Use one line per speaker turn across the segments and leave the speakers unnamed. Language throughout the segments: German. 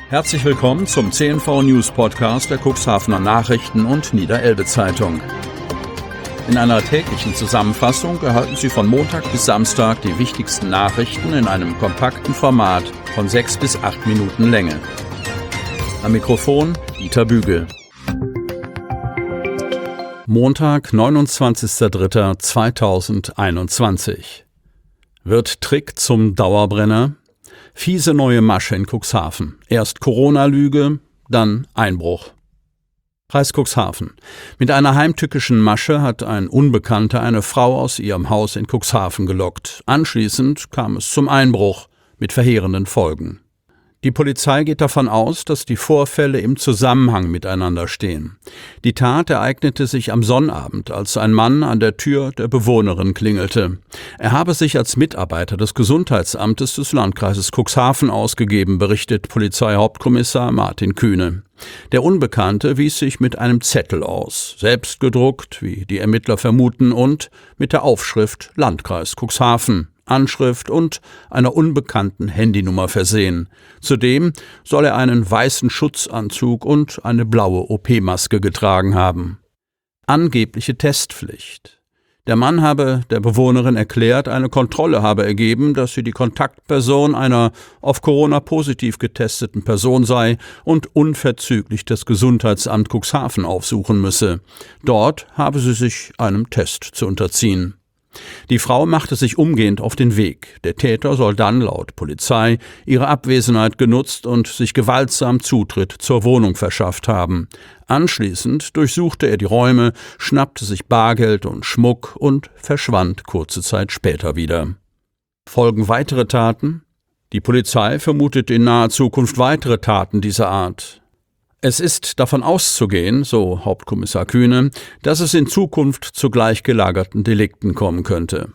Herzlich willkommen zum CNV News Podcast der Cuxhavener Nachrichten und Niederelbe Zeitung. In einer täglichen Zusammenfassung erhalten Sie von Montag bis Samstag die wichtigsten Nachrichten in einem kompakten Format von 6 bis 8 Minuten Länge. Am Mikrofon Dieter Bügel. Montag, 29.03.2021. Wird Trick zum Dauerbrenner? Fiese neue Masche in Cuxhaven. Erst Corona-Lüge, dann Einbruch. Kreis Cuxhaven. Mit einer heimtückischen Masche hat ein Unbekannter eine Frau aus ihrem Haus in Cuxhaven gelockt. Anschließend kam es zum Einbruch mit verheerenden Folgen. Die Polizei geht davon aus, dass die Vorfälle im Zusammenhang miteinander stehen. Die Tat ereignete sich am Sonnabend, als ein Mann an der Tür der Bewohnerin klingelte. Er habe sich als Mitarbeiter des Gesundheitsamtes des Landkreises Cuxhaven ausgegeben, berichtet Polizeihauptkommissar Martin Kühne. Der Unbekannte wies sich mit einem Zettel aus, selbst gedruckt, wie die Ermittler vermuten, und mit der Aufschrift Landkreis Cuxhaven, Anschrift und einer unbekannten Handynummer versehen. Zudem soll er einen weißen Schutzanzug und eine blaue OP-Maske getragen haben. Angebliche Testpflicht. Der Mann habe der Bewohnerin erklärt, eine Kontrolle habe ergeben, dass sie die Kontaktperson einer auf Corona positiv getesteten Person sei und unverzüglich das Gesundheitsamt Cuxhaven aufsuchen müsse. Dort habe sie sich einem Test zu unterziehen. Die Frau machte sich umgehend auf den Weg. Der Täter soll dann laut Polizei ihre Abwesenheit genutzt und sich gewaltsam Zutritt zur Wohnung verschafft haben. Anschließend durchsuchte er die Räume, schnappte sich Bargeld und Schmuck und verschwand kurze Zeit später wieder. Folgen weitere Taten? Die Polizei vermutet in naher Zukunft weitere Taten dieser Art. Es ist davon auszugehen, so Hauptkommissar Kühne, dass es in Zukunft zu gleich gelagerten Delikten kommen könnte.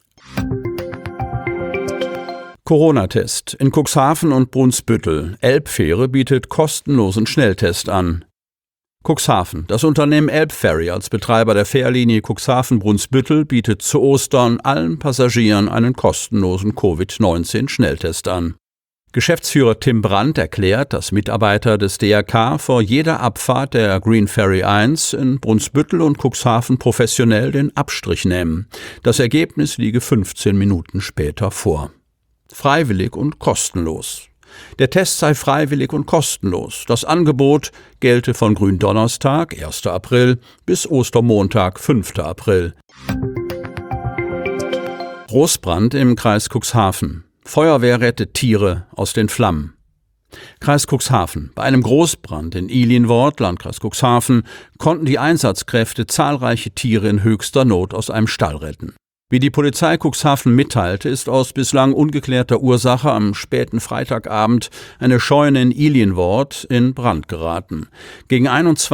Corona-Test in Cuxhaven und Brunsbüttel. Elbfähre bietet kostenlosen Schnelltest an. Cuxhaven. Das Unternehmen Elbferry als Betreiber der Fährlinie Cuxhaven-Brunsbüttel bietet zu Ostern allen Passagieren einen kostenlosen Covid-19-Schnelltest an. Geschäftsführer Tim Brandt erklärt, dass Mitarbeiter des DRK vor jeder Abfahrt der Green Ferry 1 in Brunsbüttel und Cuxhaven professionell den Abstrich nehmen. Das Ergebnis liege 15 Minuten später vor. Freiwillig und kostenlos. Der Test sei freiwillig und kostenlos. Das Angebot gelte von Gründonnerstag, 1. April, bis Ostermontag, 5. April. Großbrand im Kreis Cuxhaven. Feuerwehr rettet Tiere aus den Flammen. Kreis Cuxhaven. Bei einem Großbrand in Ilienwort, Landkreis Cuxhaven, konnten die Einsatzkräfte zahlreiche Tiere in höchster Not aus einem Stall retten. Wie die Polizei Cuxhaven mitteilte, ist aus bislang ungeklärter Ursache am späten Freitagabend eine Scheune in Ilienwort in Brand geraten. Gegen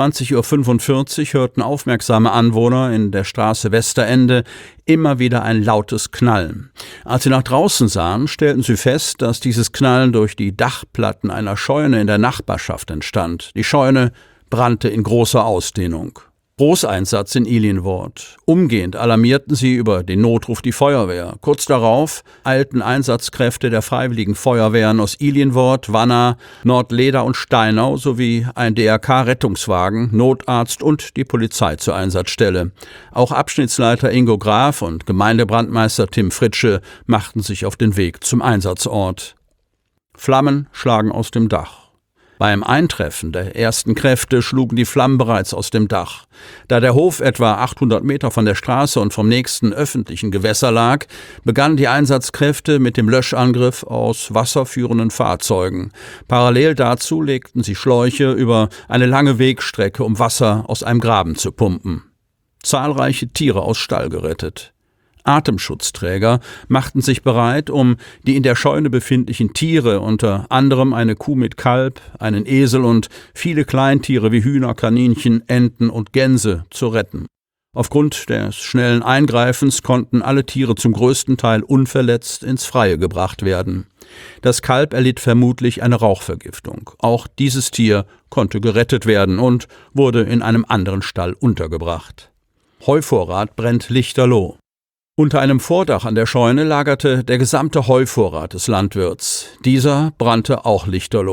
21:45 Uhr hörten aufmerksame Anwohner in der Straße Westerende immer wieder ein lautes Knallen. Als sie nach draußen sahen, stellten sie fest, dass dieses Knallen durch die Dachplatten einer Scheune in der Nachbarschaft entstand. Die Scheune brannte in großer Ausdehnung. Großeinsatz in Ilienwort. Umgehend alarmierten sie über den Notruf die Feuerwehr. Kurz darauf eilten Einsatzkräfte der Freiwilligen Feuerwehren aus Ilienwort, Wanner, Nordleder und Steinau sowie ein DRK-Rettungswagen, Notarzt und die Polizei zur Einsatzstelle. Auch Abschnittsleiter Ingo Graf und Gemeindebrandmeister Tim Fritsche machten sich auf den Weg zum Einsatzort. Flammen schlagen aus dem Dach. Beim Eintreffen der ersten Kräfte schlugen die Flammen bereits aus dem Dach. Da der Hof etwa 800 Meter von der Straße und vom nächsten öffentlichen Gewässer lag, begannen die Einsatzkräfte mit dem Löschangriff aus wasserführenden Fahrzeugen. Parallel dazu legten sie Schläuche über eine lange Wegstrecke, um Wasser aus einem Graben zu pumpen. Zahlreiche Tiere aus Stall gerettet. Atemschutzträger machten sich bereit, um die in der Scheune befindlichen Tiere, unter anderem eine Kuh mit Kalb, einen Esel und viele Kleintiere wie Hühner, Kaninchen, Enten und Gänse zu retten. Aufgrund des schnellen Eingreifens konnten alle Tiere zum größten Teil unverletzt ins Freie gebracht werden. Das Kalb erlitt vermutlich eine Rauchvergiftung. Auch dieses Tier konnte gerettet werden und wurde in einem anderen Stall untergebracht. Heuvorrat brennt lichterloh. Unter einem Vordach an der Scheune lagerte der gesamte Heuvorrat des Landwirts. Dieser brannte auch lichterloh.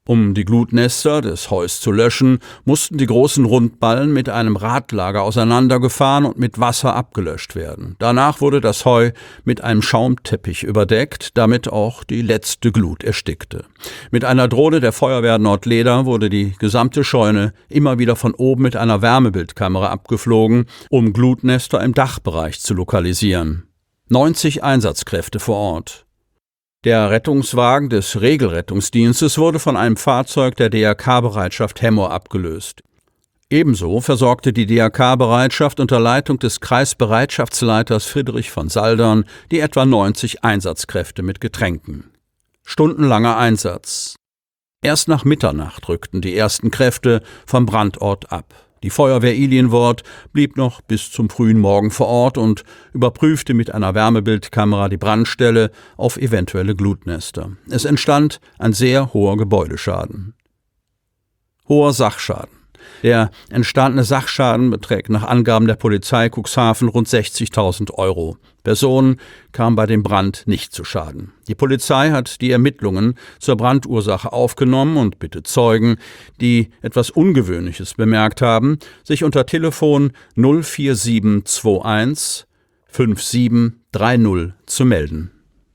Um die Glutnester des Heus zu löschen, mussten die großen Rundballen mit einem Radlager auseinandergefahren und mit Wasser abgelöscht werden. Danach wurde das Heu mit einem Schaumteppich überdeckt, damit auch die letzte Glut erstickte. Mit einer Drohne der Feuerwehr Nordleder wurde die gesamte Scheune immer wieder von oben mit einer Wärmebildkamera abgeflogen, um Glutnester im Dachbereich zu lokalisieren. 90 Einsatzkräfte vor Ort. Der Rettungswagen des Regelrettungsdienstes wurde von einem Fahrzeug der DRK-Bereitschaft Hemmoor abgelöst. Ebenso versorgte die DRK-Bereitschaft unter Leitung des Kreisbereitschaftsleiters Friedrich von Saldern die etwa 90 Einsatzkräfte mit Getränken. Stundenlanger Einsatz. Erst nach Mitternacht rückten die ersten Kräfte vom Brandort ab. Die Feuerwehr Ilienwort blieb noch bis zum frühen Morgen vor Ort und überprüfte mit einer Wärmebildkamera die Brandstelle auf eventuelle Glutnester. Es entstand ein sehr hoher Gebäudeschaden. Hoher Sachschaden. Der entstandene Sachschaden beträgt nach Angaben der Polizei Cuxhaven rund 60.000 €. Personen kamen bei dem Brand nicht zu Schaden. Die Polizei hat die Ermittlungen zur Brandursache aufgenommen und bittet Zeugen, die etwas Ungewöhnliches bemerkt haben, sich unter Telefon 04721 5730 zu melden.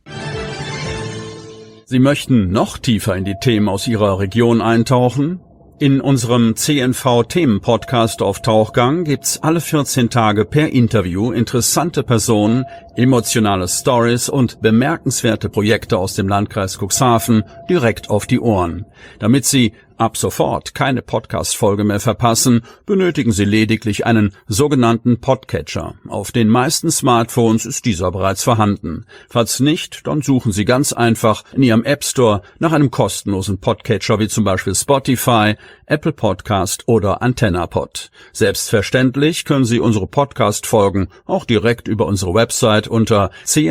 Sie möchten noch tiefer in die Themen aus Ihrer Region eintauchen? In unserem CNV-Themen-Podcast auf Tauchgang gibt's alle 14 Tage per Interview interessante Personen, emotionale Stories und bemerkenswerte Projekte aus dem Landkreis Cuxhaven direkt auf die Ohren. Damit Sie ab sofort keine Podcast-Folge mehr verpassen, benötigen Sie lediglich einen sogenannten Podcatcher. Auf den meisten Smartphones ist dieser bereits vorhanden. Falls nicht, dann suchen Sie ganz einfach in Ihrem App Store nach einem kostenlosen Podcatcher wie zum Beispiel Spotify, Apple Podcast oder AntennaPod. Selbstverständlich können Sie unsere Podcast-Folgen auch direkt über unsere Website unter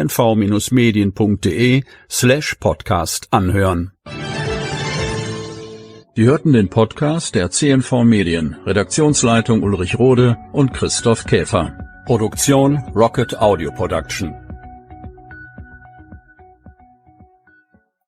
cnv-medien.de/podcast anhören. Sie hörten den Podcast der CNV Medien, Redaktionsleitung Ulrich Rode und Christoph Käfer. Produktion Rocket Audio Production.